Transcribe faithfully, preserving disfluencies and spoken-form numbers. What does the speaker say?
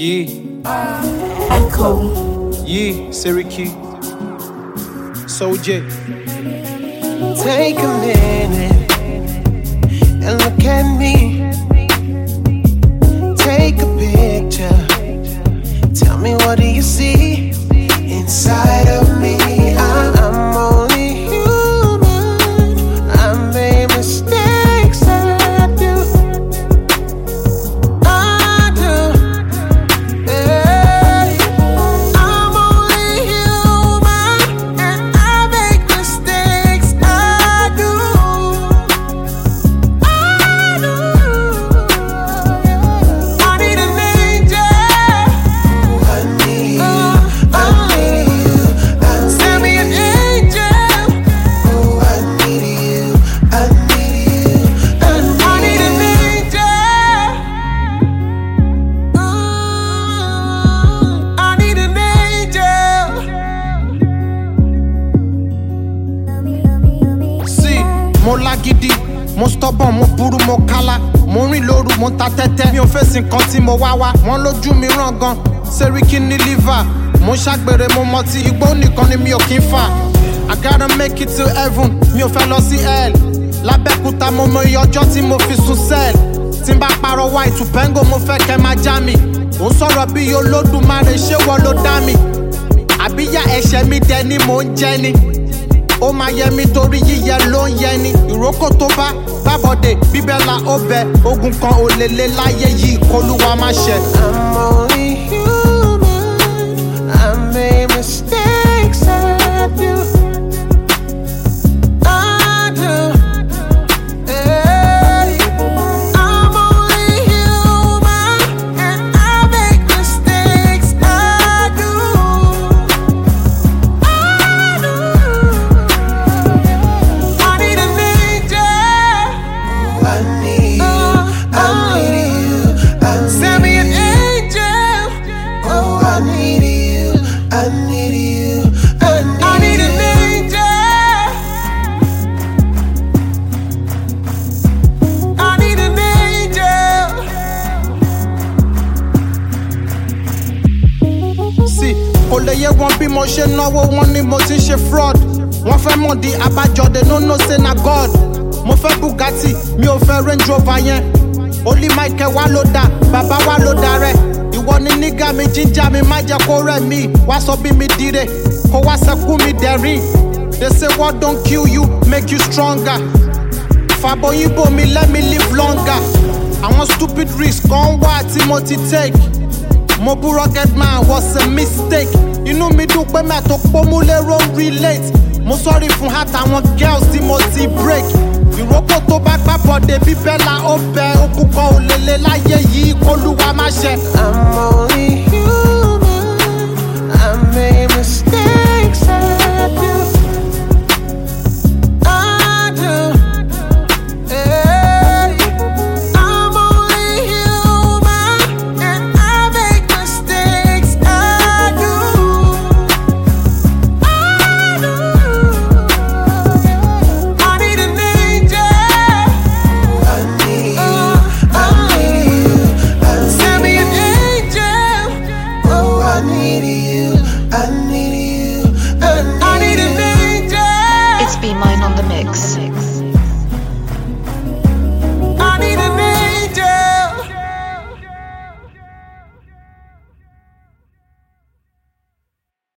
Yeah. Echo. Yeah, Syracuse. Soulja. Take a minute and look at me. Take a picture. Tell me, what do you see inside of me? I, I'm only human. I made mistakes. I do. I do. Hey. I'm only human and I make mistakes. I do. I do. I need an angel. I need you. I need you. Send me an angel. Oh, I need you. I need you. I need an angel. Mm, I need an angel. See, mo lágídí, mo stubborn, mo burú, mo kálá. Mo rìn lóru, mo ta tẹ́tẹ́. Mi ò fèsì nǹkan tí mo wá wá. Wọ́n lójú mi ràn gan. Sẹ́ríkì ní liver. Mo ṣàgbèrè, mo mọtí. Igbó nìkan ni mi ò kí ń fà. I gotta make it to heaven. Mi ò fẹ́ lọ sí hell. Lábẹ́kúta mo mọ iye ọjọ́ tí mo fi sùn cell. Tí n bá parọ́ wá ìtùpẹ́ngò, mo fẹ́ kẹ́ máa já mi. Ó ń sọ̀rọ̀ bí Olódùmarè, ṣé wọ́n ló dá mi? Àbíyá ẹ̀ṣẹ̀ mi dẹ ni mò ń jẹ ni. Ó máa yẹ mi torí yíyẹ ló ń yẹ ni. Ìrókò tó bá gbàbọ̀dé bíbélà ó bẹ. Ogun kan ò lè lé láyé yìí k'Olúwa má ṣe. I'm only human. I made mistakes. I do. I do. Hey. I'm only human and I make mistakes. I do. I do. I need an angel. I need you. I need you. I need Send me an angel. Oh, I need you. I need you. I need, I need an angel. I need an angel. Sí, kò lè yé wọn bí mo ṣe náwó, wọn ni mo ti ṣe fraud. Wọ́n fẹ́ mọ̀ di abájọ, they no know say na God. Mo fẹ́ Bugatti, mi ò fẹ́ Range Rover yẹn. Olí Michael wá ló dá, bàbá wá ló dá rẹ̀. Ìwọ ni nígà mi, jíjà mi, má jẹ́ kó rẹ̀ mí. Wá sọ bí mi dire, kó wá sẹ́kù mi dẹ̀rín. They say what don't kill you, make you stronger. Fàbọ̀yìnbó mi, let me live longer. Àwọn stupid risks kan wá tí mo ti take. Mo bú Rugged Man was a mistake. Inú mi dùn pé mi àtòpó lérò relate. Mo sorry fún heart àwọn girls tí mo ti break. Ìrókò tó bá gbàbọ̀dé bíbélà ó bẹ. Ogun kan ò lè lé láyé yìí k'Olúwa má ṣe. I'm only human. I made